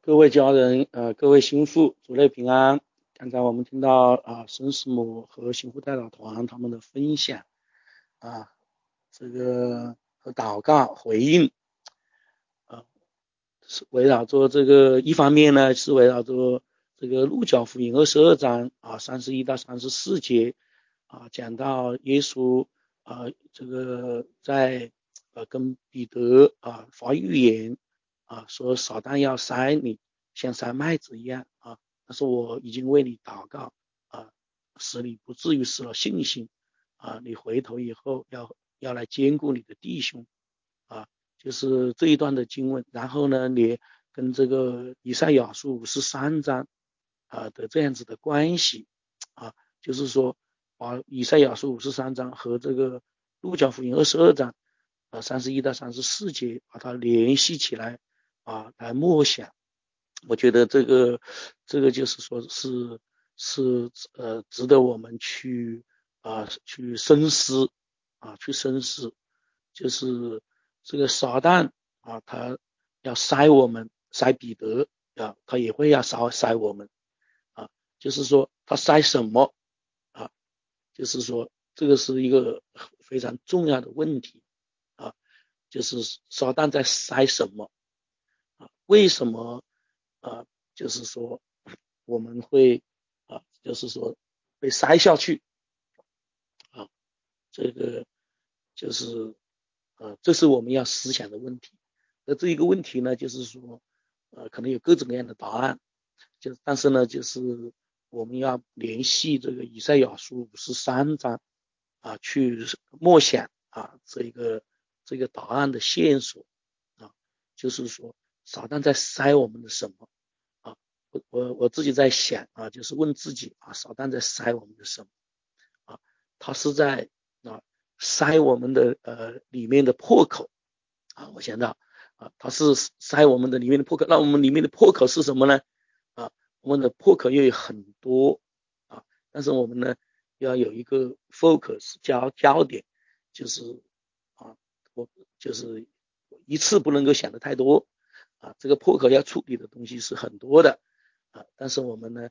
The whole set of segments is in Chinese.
各位家人，各位心腹，主内平安。刚才我们听到孙师母和心腹代祷团他们的分享啊，这个和祷告回应啊，是围绕着这个，一方面呢是围绕着这个路加福音22章31到34节讲到耶稣这个在跟彼得发预言说撒旦要筛你，像筛麦子一样但是我已经为你祷告使你不至于失了信心你回头以后要来兼顾你的弟兄就是这一段的经文。然后呢，你跟这个以赛亚书53章的这样子的关系就是说把以赛亚书53章和这个路加福音22章31到34节把它联系起来来默想。我觉得这个就是说是值得我们去深思去深思。就是这个撒旦他要筛我们，筛彼得他也会要筛我们就是说他筛什么就是说这个是一个非常重要的问题就是撒旦在筛什么为什么就是说我们会就是说被筛下去这个就是这是我们要思想的问题。那这一个问题呢，就是说可能有各种各样的答案，但是呢，就是我们要联系这个以赛亚书53章去默想这个答案的线索就是说撒旦在筛我们的什么我自己在想就是问自己撒旦在筛我们的什么他是在筛我们的里面的破口我想到它是筛我们的里面的破口。那我们里面的破口是什么呢我们的破口又有很多但是我们呢要有一个 focus 焦点，就是我就是一次不能够想的太多这个破口要处理的东西是很多的但是我们呢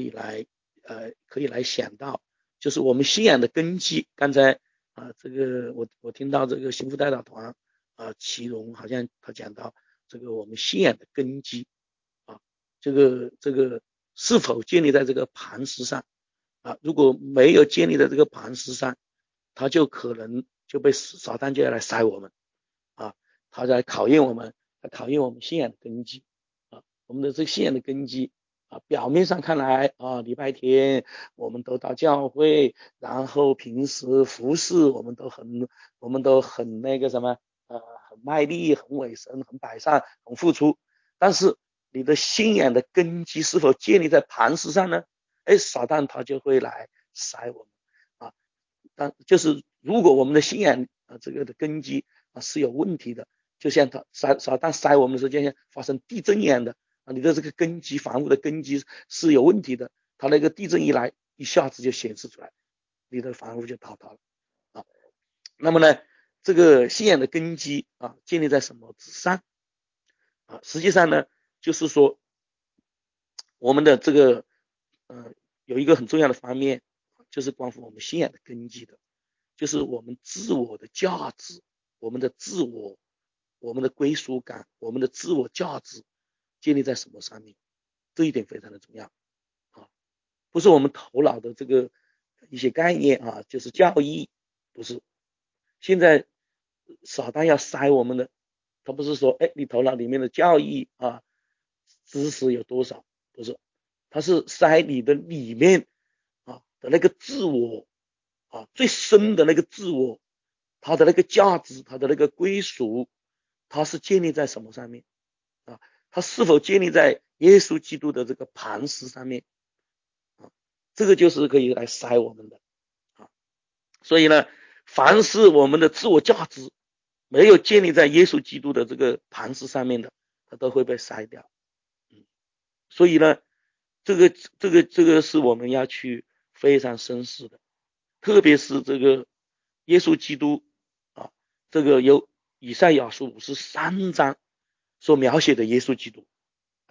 可以来想到，就是我们信仰的根基。刚才这个我听到这个幸福代祷团祁荣好像他讲到这个我们信仰的根基这个是否建立在这个磐石上如果没有建立在这个磐石上，他就可能就被撒旦就要来筛我们他在考验我们，信仰的根基我们的这个信仰的根基表面上看来礼拜天我们都到教会，然后平时服侍我们都很那个什么很卖力，很委身，很摆上，很付出。但是你的信仰的根基是否建立在磐石上呢？撒旦他就会来筛我们但就是如果我们的信仰这个的根基是有问题的，就像撒旦筛我们的时候，就像发生地震一样的你的这个根基房屋的根基是有问题的，它那个地震一来，一下子就显示出来，你的房屋就倒塌了那么呢，这个信仰的根基建立在什么之上实际上呢，就是说我们的这个有一个很重要的方面，就是关乎我们信仰的根基的，就是我们自我的价值，我们的自我，我们的归属感，我们的自我价值建立在什么上面？这一点非常的重要不是我们头脑的这个一些概念就是教义，不是。现在撒旦要筛我们的，他不是说你头脑里面的教义知识有多少，不是，他是筛你的里面的那个自我最深的那个自我，他的那个价值，他的那个归属，他是建立在什么上面他是否建立在耶稣基督的这个磐石上面这个就是可以来筛我们的所以呢，凡是我们的自我价值没有建立在耶稣基督的这个磐石上面的，它都会被筛掉所以呢，这个是我们要去非常深思的，特别是这个耶稣基督这个有以赛亚书53章所描写的耶稣基督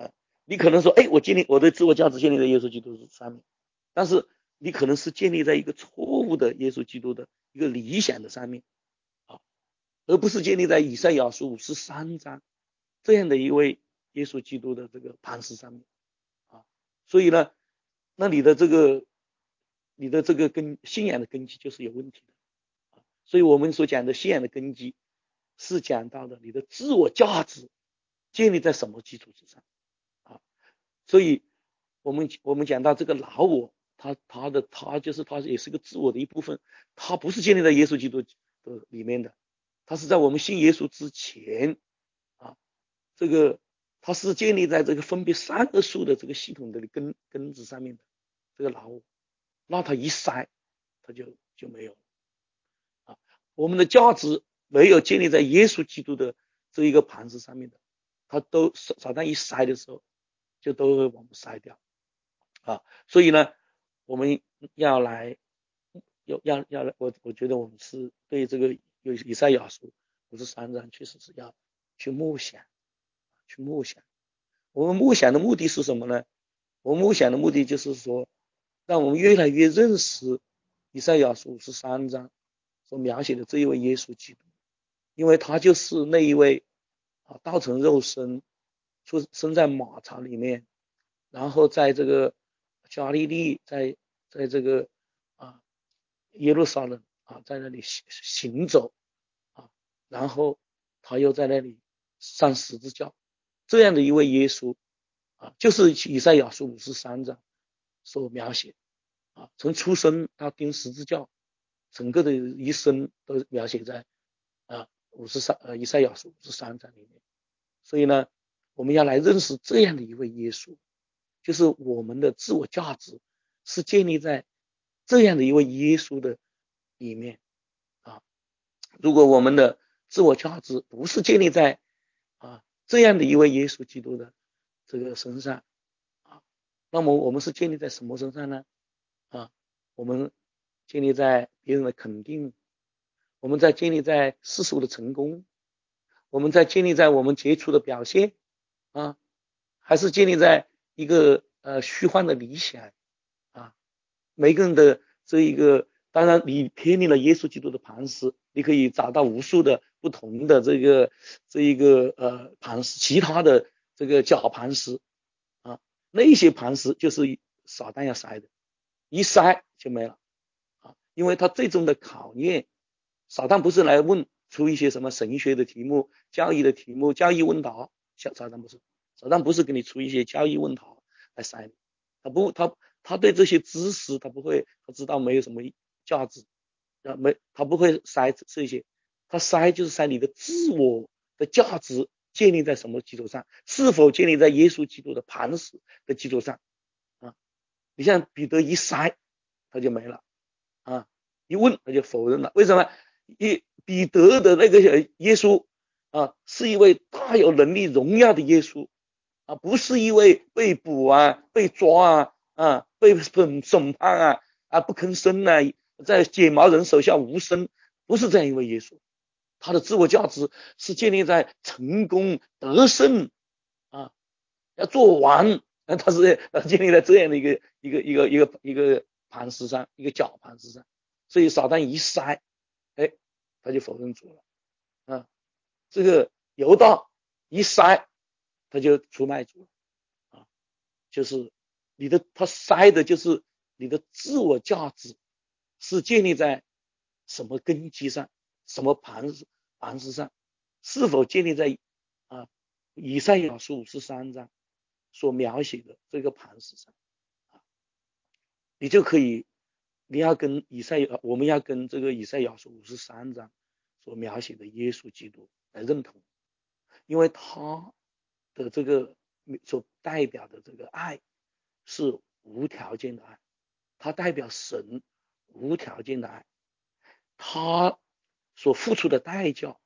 你可能说，哎，我的自我价值建立在耶稣基督上面，但是你可能是建立在一个错误的耶稣基督的一个理想的上面啊，而不是建立在以赛亚书53章这样的一位耶稣基督的这个磐石上面啊。所以呢，那你的这个信仰的根基就是有问题的。所以我们所讲的信仰的根基是讲到的你的自我价值建立在什么基础之上啊？所以我们讲到这个老我，他也是个自我的一部分，他不是建立在耶稣基督的里面的，他是在我们信耶稣之前啊，这个他是建立在这个分别三恶树的这个系统的根子上面的这个老我，那他一塞，他就没有了啊。我们的价值没有建立在耶稣基督的这一个磐石上面的，他都撒旦一塞的时候，就都会把我们塞掉啊。所以呢，我们要来我觉得我们是对这个以赛亚书53章确实是要去默想，去默想。我们默想的目的是什么呢？我们默想的目的就是说，让我们越来越认识以赛亚书53章所描写的这一位耶稣基督，因为他就是那一位道成肉身，生在马槽里面，然后在这个加利利，在这个啊耶路撒冷在那里行走然后他又在那里上十字架，这样的一位耶稣就是以赛亚书53章所描写从出生到钉十字架，整个的一生都描写在以赛亚书53章里面。所以呢，我们要来认识这样的一位耶稣，就是我们的自我价值是建立在这样的一位耶稣的里面如果我们的自我价值不是建立在这样的一位耶稣基督的这个身上那么我们是建立在什么身上呢？我们建立在别人的肯定，我们在建立在世俗的成功，我们在建立在我们杰出的表现还是建立在一个虚幻的理想每个人的这一个，当然你偏离了耶稣基督的磐石，你可以找到无数的不同的这一个磐石，其他的这个假磐石那些磐石就是撒旦要塞的，一塞就没了因为他最终的考验，撒旦不是来问出一些什么神学的题目、教义的题目、教义问答，撒旦不是给你出一些教义问答来塞你，他对这些知识他不会，他知道没有什么价值他不会塞这些，他塞就是塞你的自我的价值建立在什么基础上，是否建立在耶稣基督的磐石的基础上你像彼得一塞他就没了一问他就否认了，为什么？彼得的那个耶稣是一位大有能力荣耀的耶稣不是一位被捕被抓被审判不吭声在解毛人手下无声，不是这样一位耶稣。他的自我价值是建立在成功得胜要做完他是建立在这样的一个磐石上，一个假磐石上。所以撒旦一塞他就否认主了这个犹大一塞他就出卖主了就是他塞的就是你的自我价值是建立在什么根基上，什么磐石上，是否建立在以赛亚书53章所描写的这个磐石上你就可以我们要跟这个以赛亚书53章所描写的耶稣基督来认同，因为他的这个所代表的这个爱是无条件的爱，他代表神无条件的爱，他所付出的代价，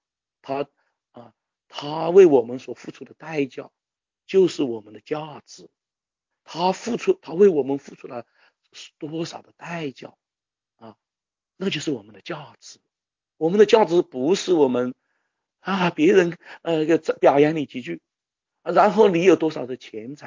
他为我们所付出的代价就是我们的价值，他为我们付出了多少的代价那就是我们的价值。我们的价值不是我们别人表扬你几句然后你有多少的钱财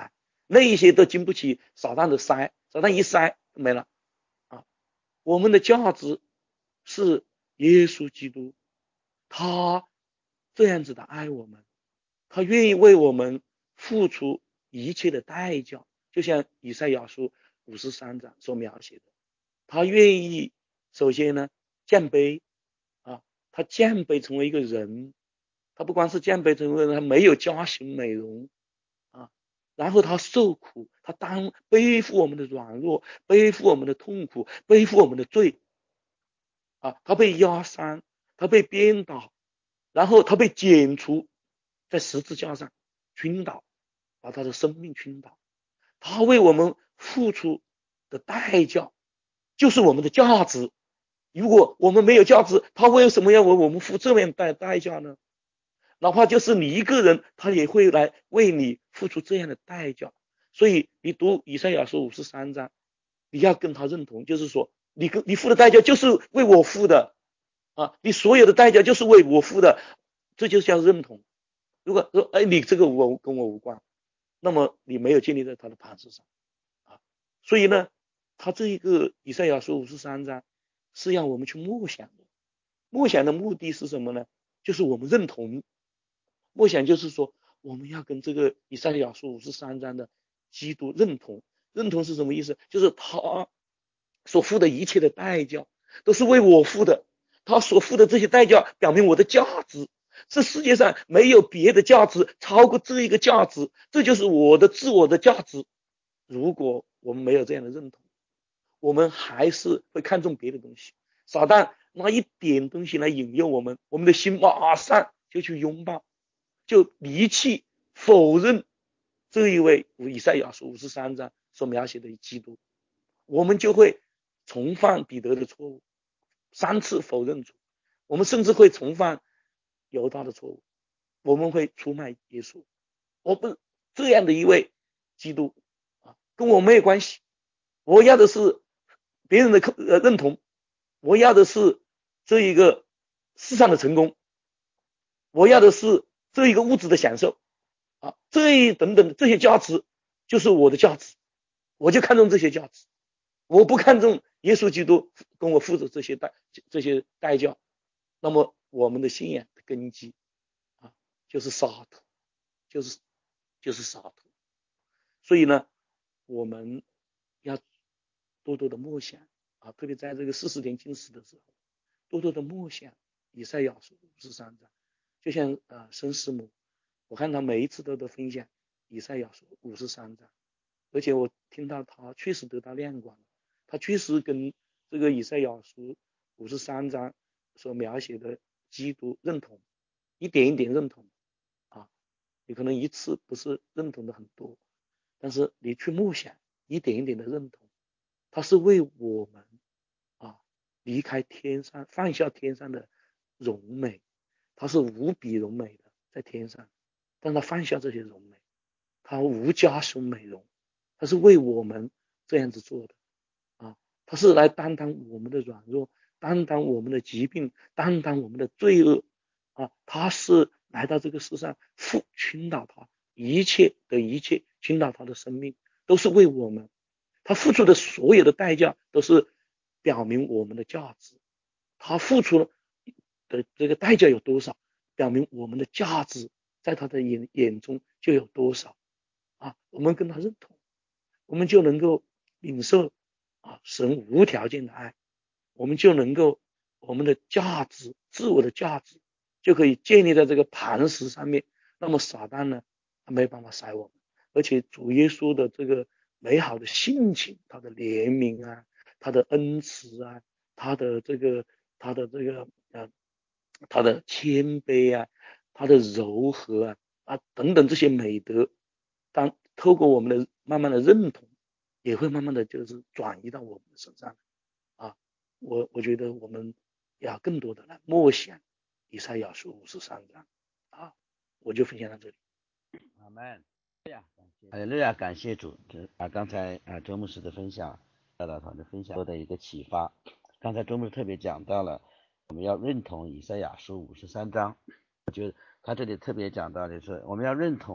那一些都经不起撒旦的筛，撒旦一筛没了啊。我们的价值是耶稣基督，他这样子的爱我们，他愿意为我们付出一切的代价，就像以赛亚书53章所描写的，他愿意首先呢降卑啊，他降卑成为一个人，他不光是降卑成为人，他没有加型美容啊，然后他受苦，他背负我们的软弱，背负我们的痛苦，背负我们的罪啊，他被压伤，他被鞭打，然后他被剪除，在十字架上倾倒，把他的生命倾倒，他为我们付出的代价就是我们的价值。如果我们没有价值，他为什么要为我们付这样的代价呢？哪怕就是你一个人，他也会来为你付出这样的代价。所以你读以赛亚书53章，你要跟他认同，就是说你付的代价就是为我付的啊，你所有的代价就是为我付的，这就叫认同。如果说你这个跟我无关，那么你没有建立在他的磐石上啊。所以呢，他这一个以赛亚书53章是让我们去默想的，默想的目的是什么呢？就是我们认同。默想就是说，我们要跟这个以赛亚书53章的基督认同。认同是什么意思？就是他所付的一切的代价都是为我付的，他所付的这些代价表明我的价值。这世界上没有别的价值超过这一个价值，这就是我的自我的价值。如果我们没有这样的认同，我们还是会看重别的东西。撒旦拿一点东西来引诱我们，我们的心马上就去拥抱，就离弃否认这一位以赛亚书53章所描写的基督，我们就会重犯彼得的错误，3次否认主，我们甚至会重犯犹大的错误，我们会出卖耶稣。我不这样的一位基督啊，跟我没有关系。我要的是别人的认同，我要的是这一个世上的成功，我要的是这一个物质的享受啊，这一等等这些价值就是我的价值，我就看重这些价值，我不看重耶稣基督跟我付的这些代价。那么我们的信仰的根基啊，就是洒脱，就是洒脱。所以呢，我们要多多的默想啊，特别在这个40天禁食的时候，多多的默想以赛亚书53章，就像申师母，我看他每一次都分享以赛亚书53章，而且我听到他确实得到亮光，他确实跟这个以赛亚书53章所描写的基督认同，一点一点认同啊，你可能一次不是认同的很多，但是你去默想，一点一点的认同，他是为我们啊离开天上，放下天上的荣美，他是无比荣美的在天上，但他放下这些荣美，他无加修美容，他是为我们这样子做的啊，他是来担当我们的软弱，担当我们的疾病，担当我们的罪恶啊，他是来到这个世上倾倒他一切的一切，倾倒他的生命，都是为我们，他付出的所有的代价都是表明我们的价值，他付出的这个代价有多少，表明我们的价值在他的眼中就有多少啊，我们跟他认同，我们就能够领受啊神无条件的爱，我们就能够我们的价值，自我的价值就可以建立在这个磐石上面。那么撒旦呢，他没办法塞我们，而且主耶稣的这个美好的性情，他的怜悯啊，他的恩慈啊，他的这个他的这个他的谦卑啊，他的柔和等等这些美德，当透过我们的慢慢的认同，也会慢慢的就是转移到我们的身上啊。我觉得我们要更多的来默想以赛亚书53章啊，我就分享到这里。 阿门。哈利路亚，感谢主。刚才周牧师的分享，教导团的分享的一个启发。刚才周牧师特别讲到了，我们要认同以赛亚书53章。我觉得他这里特别讲到的是，我们要认同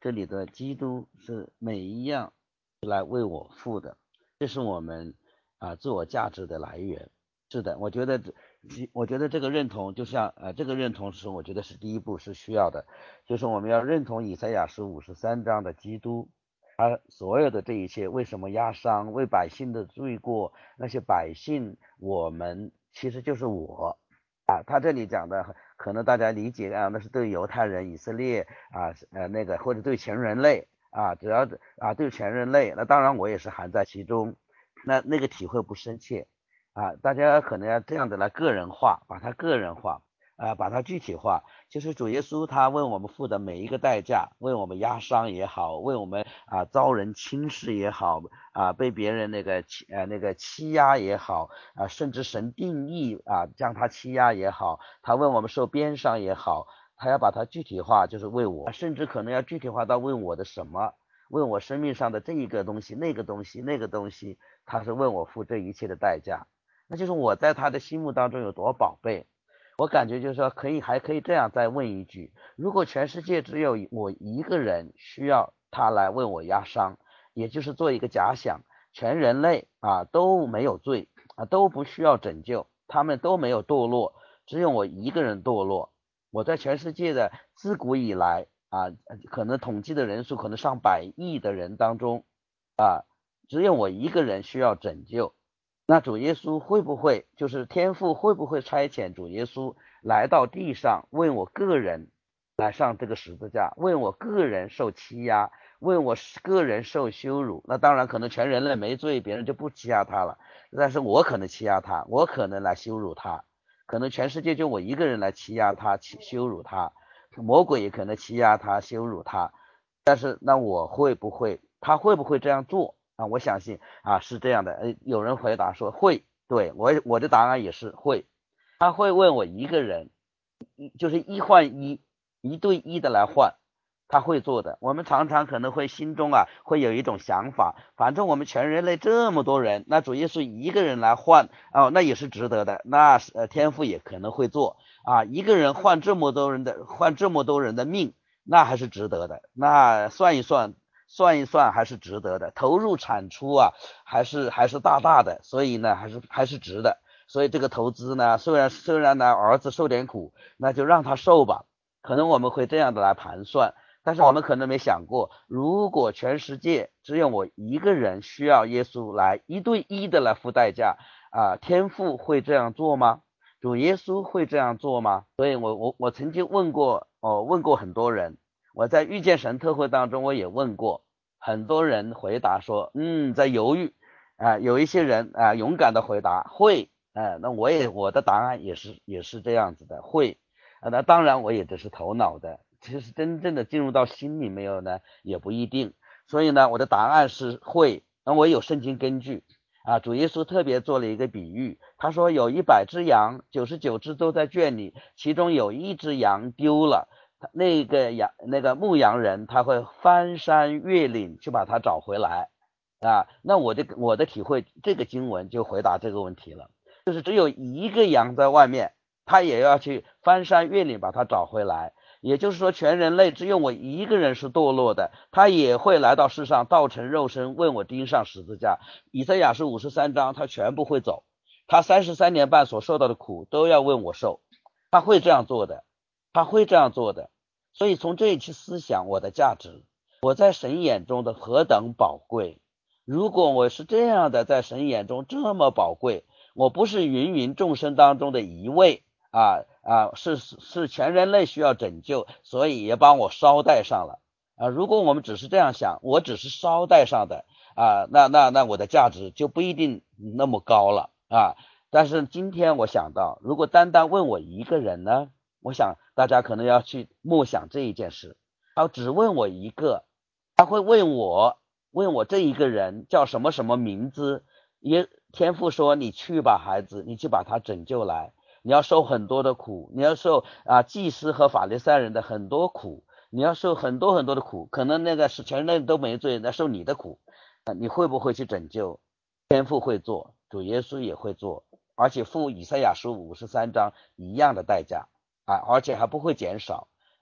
这里的基督是每一样来为我付的，这是我们自我价值的来源。是的，我觉得这个认同就像这个认同是我觉得是第一步是需要的，就是我们要认同以赛亚书53章的基督，他所有的这一切为什么压伤，为百姓的罪过，那些百姓我们其实就是我他这里讲的可能大家理解那是对犹太人以色列那个或者对全人类只要对全人类，那当然我也是含在其中，那个体会不深切大家可能要这样的来个人化，把它个人化把它具体化，就是主耶稣他为我们付的每一个代价，为我们压伤也好，为我们遭人轻视也好被别人那个欺压也好甚至神定义将他欺压也好，他为我们受鞭伤也好，他要把它具体化，就是为我，甚至可能要具体化到为我的什么，为我生命上的这一个东西那个东西那个东西，他是为我付这一切的代价，那就是我在他的心目当中有多宝贝。我感觉就是说还可以这样再问一句，如果全世界只有我一个人需要他来为我压伤，也就是做一个假想，全人类都没有罪都不需要拯救，他们都没有堕落，只有我一个人堕落，我在全世界的自古以来可能统计的人数可能上百亿的人当中只有我一个人需要拯救，那主耶稣会不会就是天父会不会差遣主耶稣来到地上，为我个人来上这个十字架，为我个人受欺压，为我个人受羞辱？那当然可能全人类没罪，别人就不欺压他了，但是我可能欺压他，我可能来羞辱他，可能全世界就我一个人来欺压他羞辱他，魔鬼也可能欺压他羞辱他，但是那他会不会这样做我相信是这样的有人回答说会，对，我的答案也是会，他会为我一个人就是一换一，一对一的来换，他会做的。我们常常可能会心中会有一种想法，反正我们全人类这么多人，那主耶稣一个人来换那也是值得的，那天父也可能会做一个人换这么多人的命，那还是值得的，那算一算还是值得的，投入产出还是大大的，所以呢还是值的。所以这个投资呢，虽然呢儿子受点苦，那就让他受吧，可能我们会这样的来盘算，但是我们可能没想过，如果全世界只有我一个人需要耶稣来一对一的来付代价天父会这样做吗？主耶稣会这样做吗？所以我曾经问过很多人，我在遇见神特会当中我也问过很多人，回答说在犹豫有一些人勇敢的回答会那我的答案也是这样子的，会那当然我也只是头脑的，其实真正的进入到心里没有呢也不一定，所以呢我的答案是会，那我有圣经根据主耶稣特别做了一个比喻，他说有100只羊，99只都在圈里，其中有一只羊丢了，那个牧羊人他会翻山越岭去把它找回来那我的体会，这个经文就回答这个问题了，就是只有一个羊在外面，他也要去翻山越岭把它找回来，也就是说全人类只有我一个人是堕落的，他也会来到世上道成肉身为我钉上十字架，以赛亚书53章他全部会走，他33年半所受到的苦都要为我受，他会这样做的，所以从这一期思想我的价值，我在神眼中的何等宝贵，如果我是这样的在神眼中这么宝贵，我不是芸芸众生当中的一位是全人类需要拯救，所以也帮我捎带上了如果我们只是这样想，我只是捎带上的那我的价值就不一定那么高了但是今天我想到，如果单单问我一个人呢，我想大家可能要去默想这一件事，他只问我一个，他会问我这一个人叫什么什么名字，天父说你去吧孩子，你去把他拯救来，你要受很多的苦，你要受祭司和法利赛人的很多苦，你要受很多很多的苦，可能那个是全人都没罪，那受你的苦你会不会去拯救？天父会做，主耶稣也会做，而且付以赛亚书53章一样的代价而且还不会减少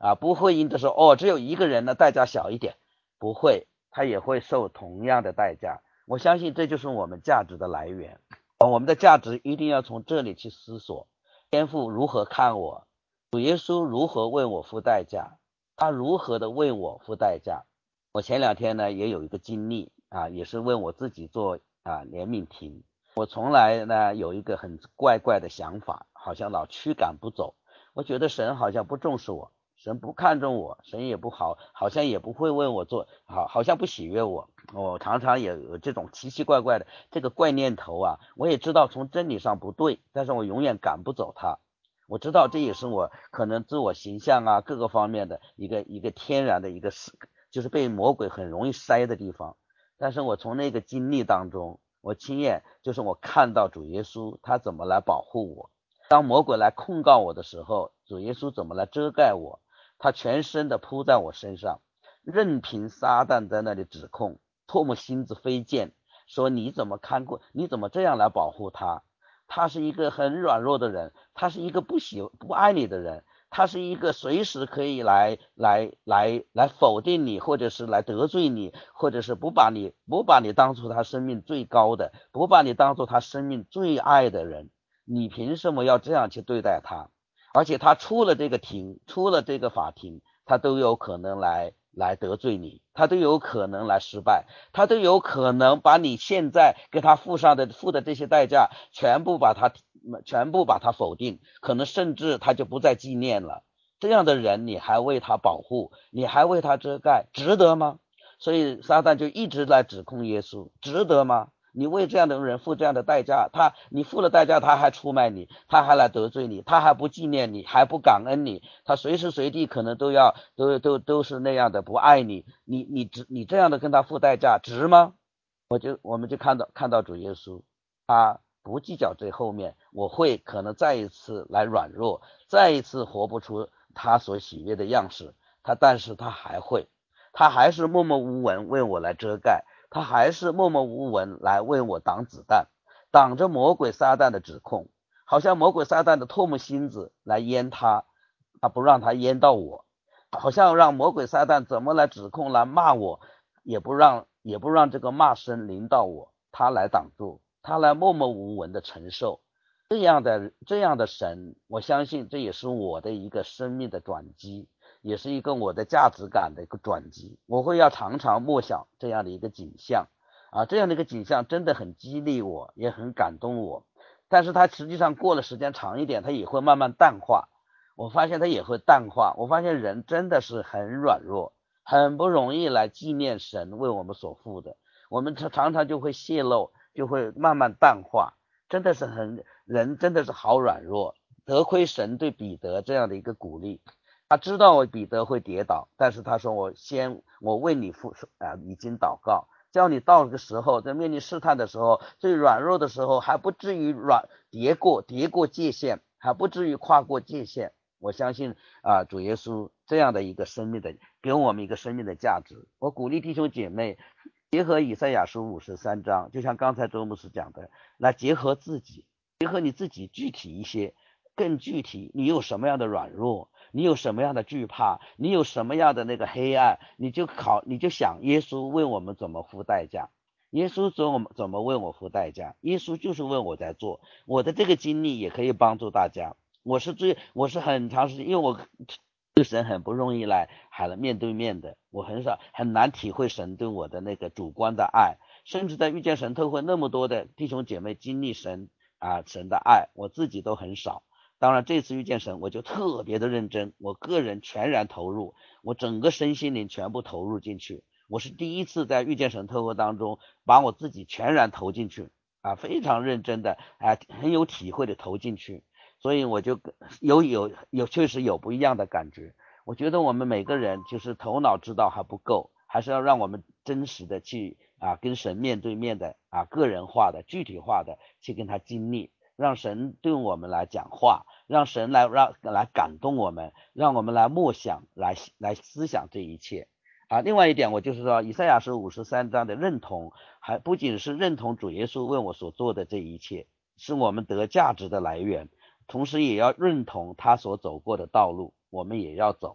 不会因着说只有一个人的代价小一点，不会，他也会受同样的代价。我相信这就是我们价值的来源。我们的价值一定要从这里去思索，天父如何看我，主耶稣如何为我付代价，他如何的为我付代价。我前2天呢也有一个经历也是为我自己做怜悯庭。我从来呢有一个很怪的想法，好像老驱赶不走，我觉得神好像不重视我，神不看重我，神也不好，好像也不会为我做，好像不喜悦我。我常常也有这种奇奇怪的这个怪念头我也知道从真理上不对，但是我永远赶不走它。我知道这也是我可能自我形象各个方面的一个天然的一个就是被魔鬼很容易塞的地方。但是我从那个经历当中，我亲眼就是我看到主耶稣他怎么来保护我，当魔鬼来控告我的时候，主耶稣怎么来遮盖我，他全身的扑在我身上，任凭撒旦在那里指控，唾沫星子飞溅，说你怎么看过，你怎么这样来保护他，他是一个很软弱的人，他是一个不爱你的人，他是一个随时可以来否定你，或者是来得罪你，或者是不把你当作他生命最高的，不把你当作他生命最爱的人，你凭什么要这样去对待他？而且他出了这个法庭，他都有可能来得罪你，他都有可能来失败，他都有可能把你现在给他付的这些代价全部把他否定，可能甚至他就不再纪念了。这样的人你还为他保护，你还为他遮盖，值得吗？所以撒旦就一直来指控耶稣，值得吗？你为这样的人付这样的代价，你付了代价，他还出卖你，他还来得罪你，他还不纪念你，还不感恩你，他随时随地可能都是那样的不爱你，你这样的跟他付代价值吗？我们就看到主耶稣，他不计较这后面，我会可能再一次来软弱，再一次活不出他所喜悦的样式，但是他还是默默无闻为我来遮盖，他还是默默无闻来为我挡子弹，挡着魔鬼撒旦的指控，好像魔鬼撒旦的唾沫星子来淹他不让他淹到我，好像让魔鬼撒旦怎么来指控来骂我，也不让这个骂声临到我，他来挡住，他来默默无闻的承受。这样的神，我相信这也是我的一个生命的转机，也是一个我的价值感的一个转机。我会要常常默想这样的一个景象这样的一个景象真的很激励我，也很感动我。但是它实际上过了时间长一点，它也会慢慢淡化。我发现它也会淡化，我发现人真的是很软弱，很不容易来纪念神为我们所付的，我们常常就会泄露，就会慢慢淡化，真的是人真的是好软弱。得亏神对彼得这样的一个鼓励，他知道彼得会跌倒，但是他说我为你已经祷告，叫你到这个时候，在面临试探的时候，最软弱的时候，还不至于跌过界限，还不至于跨过界限。我相信主耶稣这样的一个生命的，给我们一个生命的价值。我鼓励弟兄姐妹结合以赛亚书53章，就像刚才周牧师讲的，来结合你自己具体一些，更具体，你有什么样的软弱，你有什么样的惧怕，你有什么样的那个黑暗，你就想耶稣为我们怎么付代价，耶稣怎么为我付代价，耶稣就是为我在做。我的这个经历也可以帮助大家。我是很长时间，因为我对神很不容易来面对面的，我很难体会神对我的那个主观的爱，甚至在遇见神特会那么多的弟兄姐妹经历神的爱，我自己都很少。当然这次遇见神我就特别的认真，我个人全然投入，我整个身心灵全部投入进去。我是第一次在遇见神特会当中把我自己全然投进去非常认真的很有体会的投进去。所以我就确实有不一样的感觉。我觉得我们每个人就是头脑知道还不够，还是要让我们真实的去跟神面对面的个人化的具体化的去跟他经历，让神对我们来讲话，让神来感动我们，让我们来默想，来思想这一切另外一点，我就是说以赛亚书53章的认同，还不仅是认同主耶稣为我所做的这一切，是我们得价值的来源，同时也要认同他所走过的道路，我们也要走。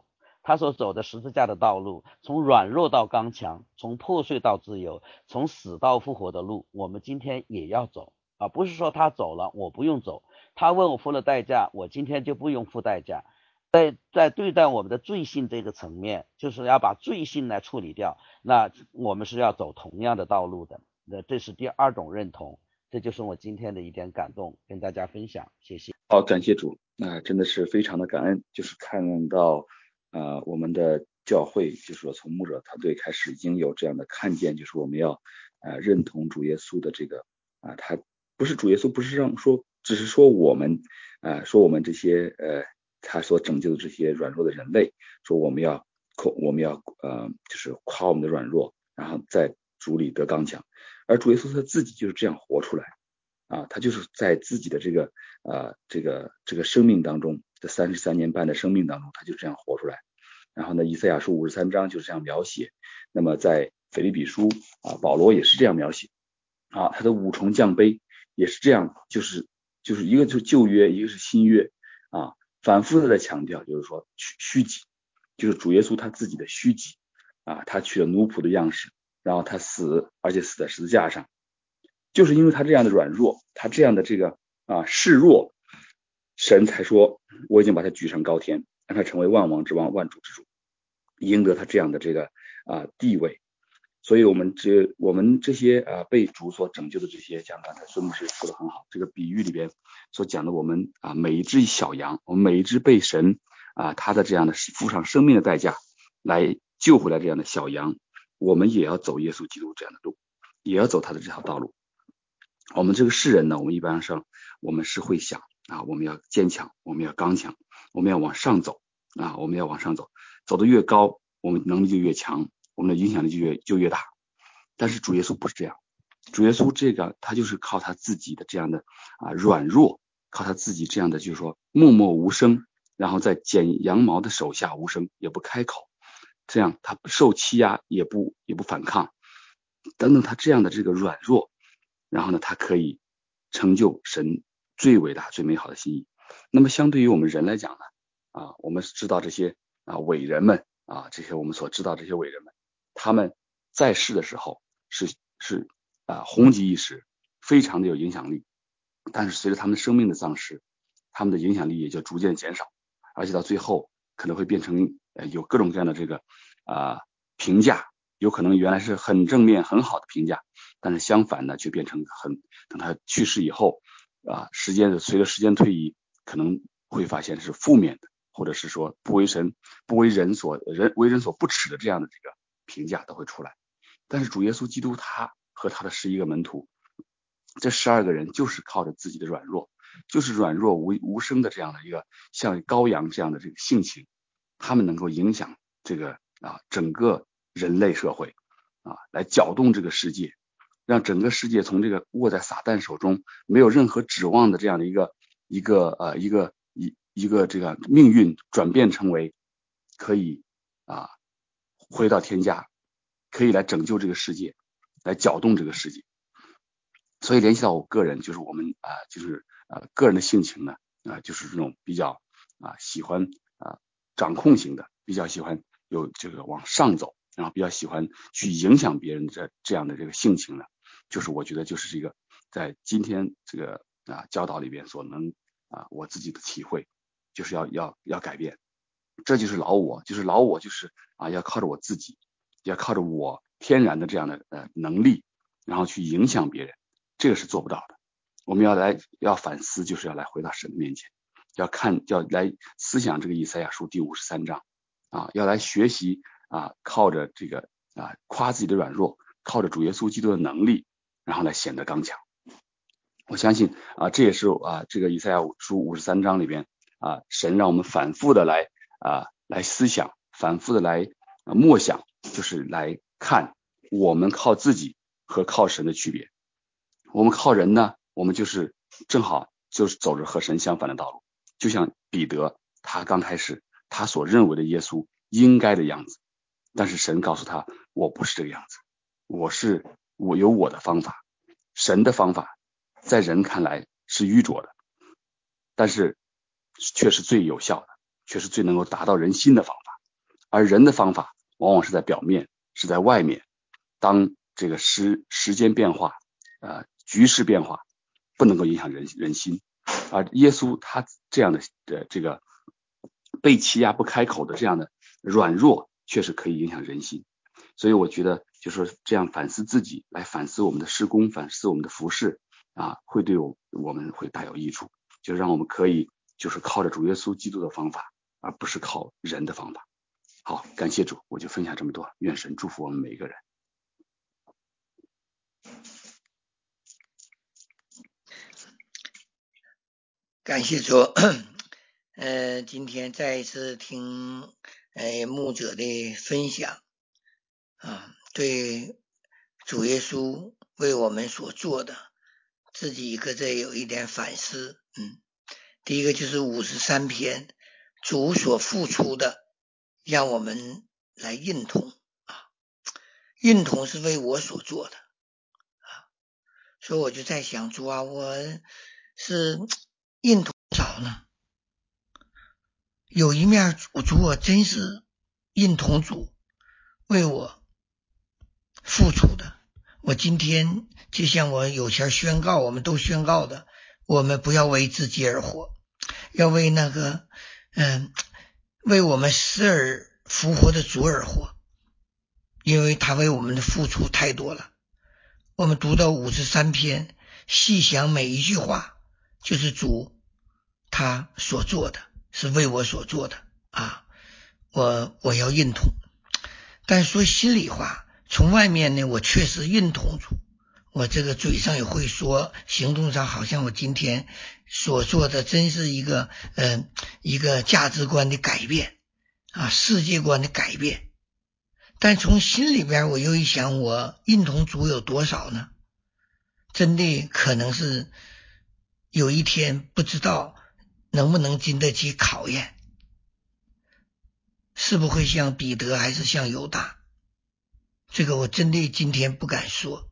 他所走的十字架的道路，从软弱到刚强，从破碎到自由，从死到复活的路，我们今天也要走啊！不是说他走了我不用走，他为我付了代价，我今天就不用付代价。在对待我们的罪性这个层面，就是要把罪性来处理掉，那我们是要走同样的道路的。那这是第二种认同，这就是我今天的一点感动，跟大家分享，谢谢。 好，感谢主，真的是非常的感恩，就是看到我们的教会，就是说从牧者团队开始已经有这样的看见，就是我们要认同主耶稣的这个他不是主耶稣，不是让说，只是说我们说我们这些他所拯救的这些软弱的人类，说我们要就是夸我们的软弱，然后在主里得刚强，而主耶稣他自己就是这样活出来。他就是在自己的这个生命当中，这33年半的生命当中，他就这样活出来。然后呢，以赛亚书53章就是这样描写。那么在腓立比书保罗也是这样描写。他的五重降杯也是这样，就是一个就是旧约，一个是新约反复的在强调，就是说虚己，就是主耶稣他自己的虚己他取了奴仆的样式，然后他死，而且死在十字架上。就是因为他这样的软弱，他这样的这个示弱，神才说我已经把他举上高天，让他成为万王之王，万主之主，赢得他这样的这个地位。所以我们这些被主所拯救的这些，像刚才孙牧师说的很好，这个比喻里边所讲的，我们每一只小羊，我们每一只被神他的这样的付上生命的代价来救回来这样的小羊，我们也要走耶稣基督这样的路，也要走他的这条道路。我们这个世人呢，我们一般上我们是会想我们要坚强，我们要刚强，我们要往上走我们要往上走，走得越高，我们能力就越强，我们的影响力就越大。但是主耶稣不是这样，主耶稣这个他就是靠他自己的这样的软弱，靠他自己这样的就是说默默无声，然后在剪羊毛的手下无声，也不开口，这样他受欺压也不反抗等等，他这样的这个软弱，然后呢他可以成就神最伟大最美好的心意。那么相对于我们人来讲呢我们知道这些伟人们这些我们所知道这些伟人们，他们在世的时候是红极一时，非常的有影响力，但是随着他们生命的丧失，他们的影响力也就逐渐减少，而且到最后可能会变成有各种各样的这个评价，有可能原来是很正面很好的评价，但是相反呢却变成等他去世以后随着时间推移，可能会发现是负面的，或者是说为人所不齿的这样的这个评价都会出来。但是主耶稣基督他和他的11个门徒，这12个人就是靠着自己的软弱，就是软弱无声的这样的一个像羔羊这样的这个性情，他们能够影响这个整个人类社会来搅动这个世界，让整个世界从这个握在撒旦手中没有任何指望的这样的一个这个命运，转变成为可以回到天家，可以来拯救这个世界，来搅动这个世界。所以联系到我个人，就是我们就是个人的性情呢就是这种比较喜欢掌控型的，比较喜欢有这个往上走，然后比较喜欢去影响别人的这样的这个性情呢，就是我觉得就是这个在今天这个教导里边所能我自己的体会，就是要改变。这就是老我，就是要靠着我自己，要靠着我天然的这样的能力，然后去影响别人，这个是做不到的。我们要反思，就是要来回到神的面前，要来思想这个以赛亚书第53章要来学习靠着这个夸自己的软弱，靠着主耶稣基督的能力，然后来显得刚强。我相信这也是这个以赛亚书53章里边神让我们反复的来思想，反复的来默想，就是来看我们靠自己和靠神的区别。我们靠人呢，我们正好就是走着和神相反的道路，就像彼得他刚开始他所认为的耶稣应该的样子，但是神告诉他我不是这个样子，我有我的方法，神的方法在人看来是愚拙的，但是却是最有效的，却是最能够达到人心的方法而人的方法往往是在表面，是在外面。当这个时间变化，局势变化，不能够影响人心。而耶稣他这样的这个被欺压不开口的这样的软弱，确实可以影响人心。所以我觉得就是说这样反思自己，来反思我们的事工，反思我们的服事会对我们会大有益处，就让我们可以就是靠着主耶稣基督的方法，而不是靠人的方法。好，感谢主，我就分享这么多，愿神祝福我们每一个人。 感谢主。今天再一次听牧者的分享对主耶稣为我们所做的，自己一个再有一点反思。第一个就是53篇，主所付出的，让我们来认同认同是为我所做的所以我就在想，主啊，我是认同多少呢？有一面主我真是认同主为我付出的。我今天就像我有前宣告，我们都宣告的，我们不要为自己而活，要为那个为我们死而复活的主而活，因为他为我们的付出太多了。我们读到53篇，细想每一句话，就是主他所做的，是为我所做的我要认同。但说心里话，从外面呢，我确实认同主，我这个嘴上也会说，行动上好像我今天所做的真是一个价值观的改变世界观的改变。但从心里边我又一想，我认同主有多少呢？真的可能是有一天不知道能不能经得起考验，是不会像彼得还是像犹大，这个我真的今天不敢说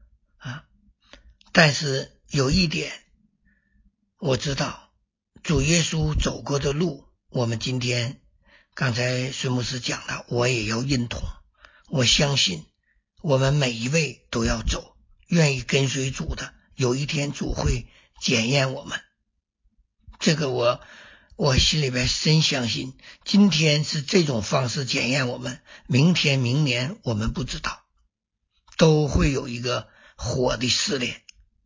但是有一点我知道，主耶稣走过的路，我们今天刚才孙牧师讲了，我也要认同。我相信我们每一位都要走，愿意跟随主的，有一天主会检验我们。这个我心里边深相信，今天是这种方式检验我们，明天明年我们不知道，都会有一个火的试炼。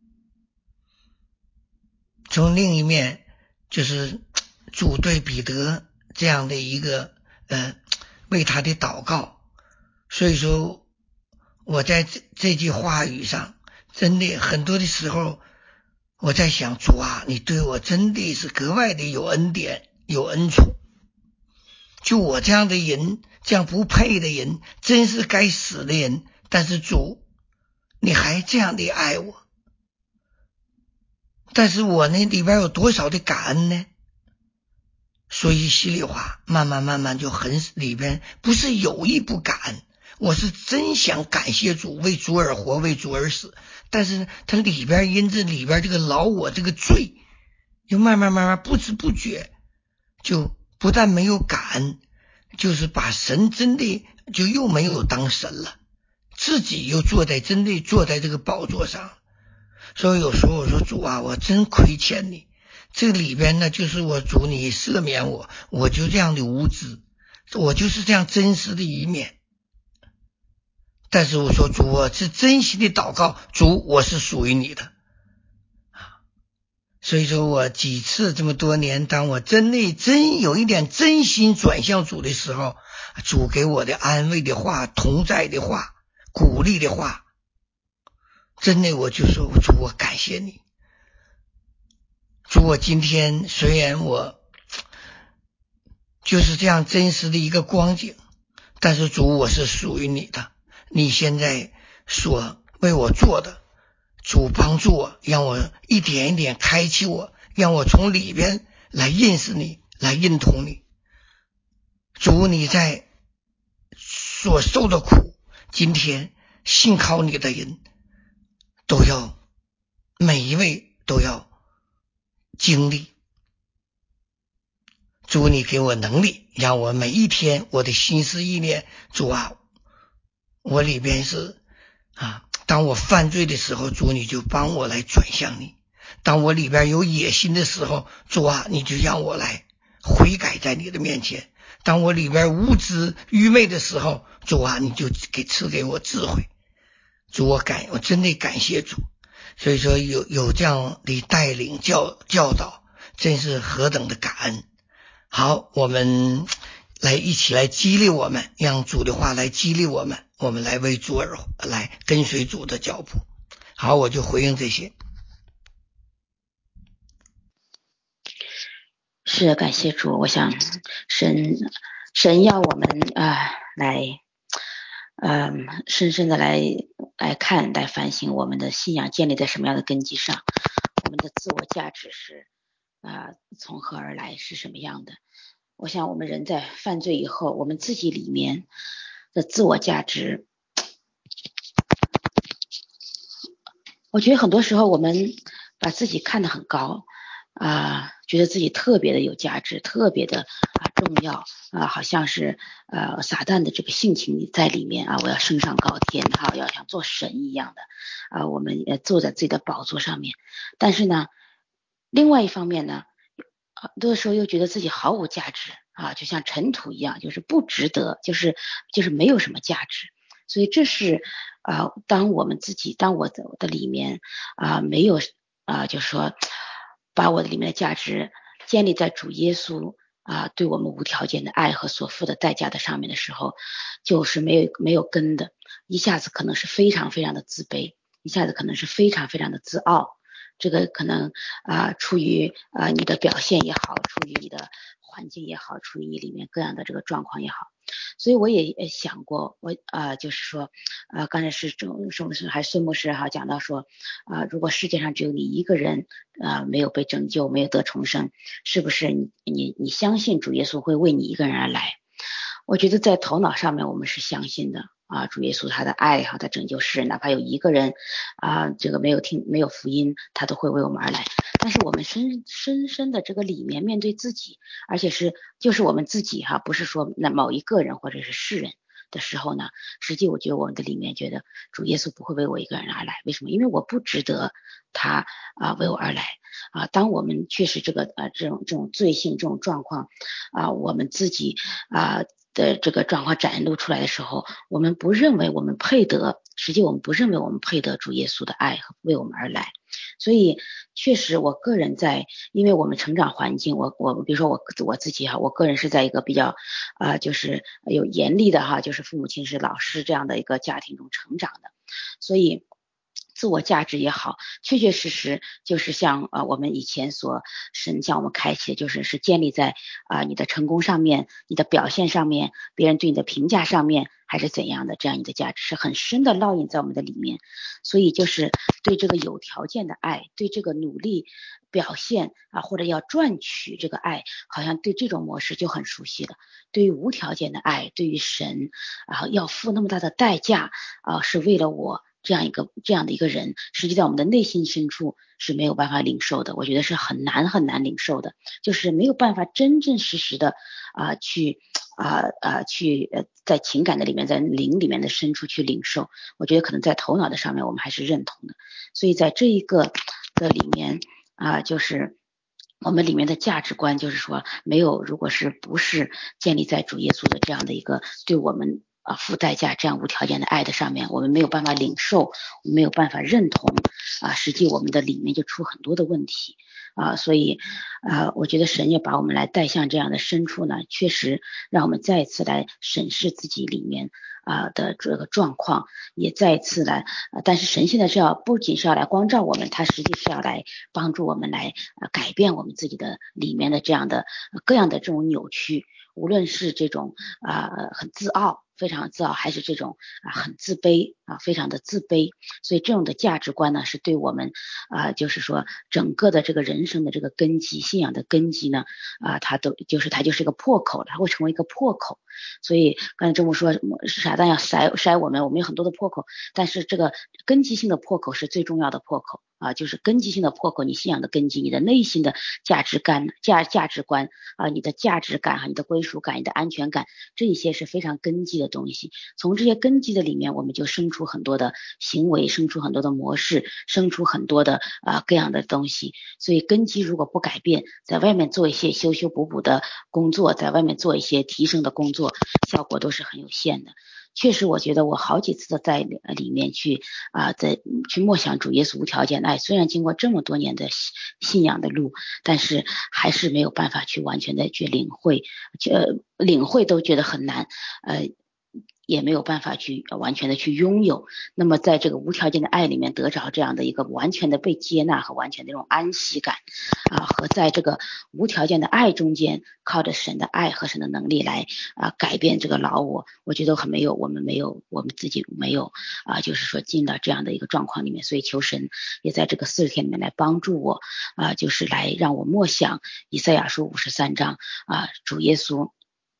从另一面，就是主对彼得这样的一个为他的祷告，所以说我在这句话语上，真的很多的时候我在想，主啊，你对我真的是格外的有恩典有恩宠，就我这样的人，这样不配的人，真是该死的人，但是主你还这样的爱我，但是我那里边有多少的感恩呢？所以心里话慢慢就很里边不是有意不感恩，我是真想感谢主，为主而活，为主而死。但是他里边因这里边这个老我这个罪，就慢慢不知不觉就不但没有感恩，就是把神真的就又没有当神了，自己又真的坐在这个宝座上。所以有时候我说，主啊，我真亏欠你，这里边呢就是我主你赦免我，我就这样的无知，我就是这样真实的一面。但是我说，主，我是真心的祷告，主，我是属于你的所以说我几次这么多年，当我真有一点真心转向主的时候，主给我的安慰的话，同在的话，鼓励的话，真的我就说，主，我感谢你，主，我今天虽然我就是这样真实的一个光景，但是主，我是属于你的，你现在所为我做的，主帮助我，让我一点一点开启我，让我从里边来认识你，来认同你。主，你在所受的苦，今天信靠你的人都要，每一位都要经历。 主你给我能力，让我每一天我的心思意念，主啊，我里边是当我犯罪的时候，主你就帮我来转向你，当我里边有野心的时候，主啊，你就让我来悔改在你的面前，当我里边无知愚昧的时候，主啊，你就赐给我智慧。主我真的感谢主，所以说有这样的带领教导，真是何等的感恩。好，我们一起来激励我们，让主的话来激励我们，我们来为主而来跟随主的脚步。好，我就回应这些。 是感谢主，我想神要我们来深深的来看来反省我们的信仰建立在什么样的根基上，我们的自我价值是从何而来，是什么样的。我想我们人在犯罪以后，我们自己里面的自我价值，我觉得很多时候我们把自己看得很高觉得自己特别的有价值，特别的重要好像是撒旦的这个性情在里面我要升上高天要像做神一样的我们坐在自己的宝座上面。但是呢，另外一方面呢，很多时候又觉得自己毫无价值就像尘土一样，就是不值得，就是没有什么价值。所以这是当我的里面没有就是说把我的里面的价值建立在主耶稣对我们无条件的爱和所付的代价的上面的时候，就是没有根的，一下子可能是非常非常的自卑，一下子可能是非常非常的自傲。这个可能出于你的表现也好，出于你的环境也好，出于你里面各样的这个状况也好。所以我也想过，我就是说刚才是还孙牧师讲到说如果世界上只有你一个人没有被拯救，没有得重生，是不是你相信主耶稣会为你一个人而来？我觉得在头脑上面我们是相信的主耶稣他的爱他拯救世人，哪怕有一个人这个没有福音，他都会为我们而来。但是我们深深的这个里面面对自己，而且就是我们自己不是说那某一个人或者是世人的时候呢，实际我觉得我们的里面觉得主耶稣不会为我一个人而来。为什么？因为我不值得他为我而来当我们确实这个这种罪性这种状况我们自己的这个状况展露出来的时候，我们不认为我们配得，实际我们不认为我们配得主耶稣的爱和为我们而来。所以确实我个人因为我们成长环境，我比如说我自己我个人是在一个比较就是有严厉的就是父母亲是老师这样的一个家庭中成长的，所以自我价值也好，确确实实就是像我们以前神向我们开启的，就是建立在你的成功上面，你的表现上面，别人对你的评价上面，还是怎样的，这样你的价值是很深的烙印在我们的里面。所以就是对这个有条件的爱，对这个努力表现或者要赚取这个爱，好像对这种模式就很熟悉了。对于无条件的爱，对于神要付那么大的代价是为了我这样的一个人，实际在我们的内心深处是没有办法领受的，我觉得是很难领受的，就是没有办法真真实实的去在情感的里面，在灵里面的深处去领受。我觉得可能在头脑的上面我们还是认同的，所以在这一个的里面就是我们里面的价值观，就是说如果是不是建立在主耶稣的这样的一个对我们付代价这样无条件的爱的上面，我们没有办法领受，没有办法认同实际我们的里面就出很多的问题所以我觉得神也把我们来带向这样的深处呢，确实让我们再一次来审视自己里面的这个状况，也再一次来但是神现在不仅是要来光照我们，他实际是要来帮助我们来改变我们自己的里面的这样的各样的这种扭曲，无论是这种很自傲，非常自傲，还是这种很自卑非常的自卑。所以这种的价值观呢，是对我们就是说整个的这个人生的这个根基，信仰的根基呢它就是一个破口，它会成为一个破口所以刚才这么说，撒旦要筛我们有很多的破口，但是这个根基性的破口是最重要的破口啊，就是根基性的破口，你信仰的根基，你的内心的价值观啊，你的价值感你的归属感，你的安全感，这一些是非常根基的东西。从这些根基的里面，我们就生出很多的行为，生出很多的模式，生出很多的各样的东西。所以根基如果不改变，在外面做一些修修补补的工作，在外面做一些提升的工作，效果都是很有限的。确实，我觉得我好几次的在里面去去默想主耶稣无条件的爱，虽然经过这么多年的信仰的路，但是还是没有办法去完全的去领会，领会都觉得很难，也没有办法去完全的去拥有。那么在这个无条件的爱里面得着这样的一个完全的被接纳和完全的这种安息感和在这个无条件的爱中间，靠着神的爱和神的能力来改变这个老我觉得我们自己没有就是说进到这样的一个状况里面。所以求神也在这个40天里面来帮助我就是来让我默想以赛亚书53章主耶稣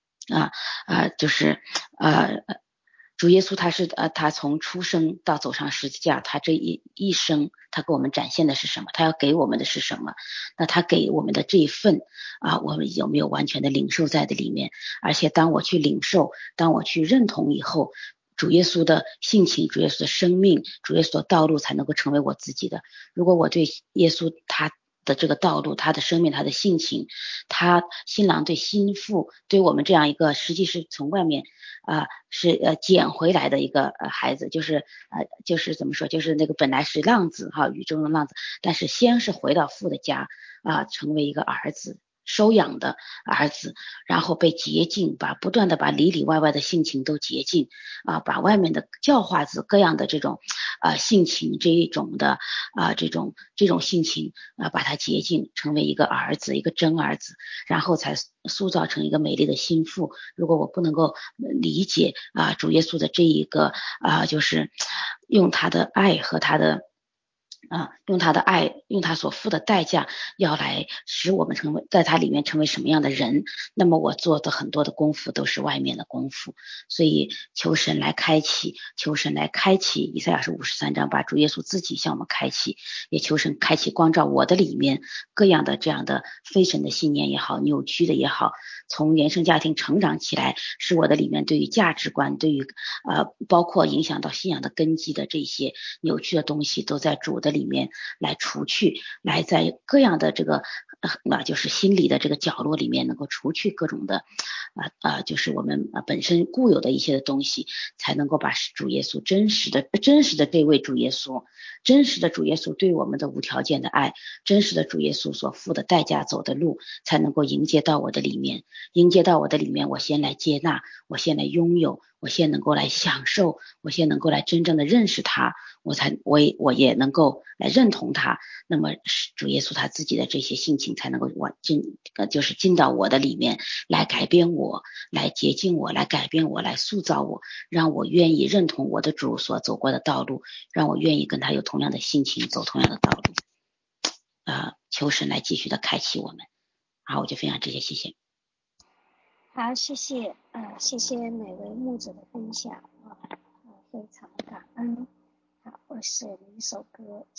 就是主耶稣他是他从出生到走上十字架，他这一生他给我们展现的是什么？他要给我们的是什么？那他给我们的这一份我们有没有完全的领受在的里面？而且当我去领受，当我去认同以后，主耶稣的性情，主耶稣的生命，主耶稣的道路才能够成为我自己的。如果我对耶稣他的这个道路，他的生命，他的性情，他新郎对新妇，对我们这样一个实际是从外面是捡回来的一个孩子，就是怎么说，就是那个本来是浪子宇宙的浪子，但是先是回到父的家成为一个儿子，收养的儿子，然后被洁净，不断的把里里外外的性情都洁净把外面的教化子各样的这种性情这一种的这种性情把它洁净，成为一个儿子，一个真儿子，然后才塑造成一个美丽的心腹。如果我不能够理解主耶稣的这一个就是用他的爱和他的用他的爱，用他所付的代价，要来使我们在他里面成为什么样的人，那么我做的很多的功夫都是外面的功夫。所以求神来开启以赛亚书53章，把主耶稣自己向我们开启，也求神开启光照我的里面各样的这样的非神的信念也好，扭曲的也好，从原生家庭成长起来，使我的里面对于价值观，对于包括影响到信仰的根基的这些扭曲的东西，都在主的里面来除去，来在各样的这个就是心理的这个角落里面能够除去各种的就是我们本身固有的一些的东西，才能够把主耶稣真实的这位主耶稣，真实的主耶稣对我们的无条件的爱，真实的主耶稣所付的代价走的路，才能够迎接到我的里面，我先来接纳，我先来拥有，我先能够来享受，我先能够来真正的认识他，我也能够来认同他，那么主耶稣他自己的这些性情才能够就是进到我的里面，来改变我，来洁净我，来改变我，来塑造我，让我愿意认同我的主所走过的道路，让我愿意跟他有同样的性情，走同样的道路求神来继续的开启我们。好，我就分享这些，谢谢。 好，谢谢谢谢每位牧者的分享非常感恩。好，我写了一首歌。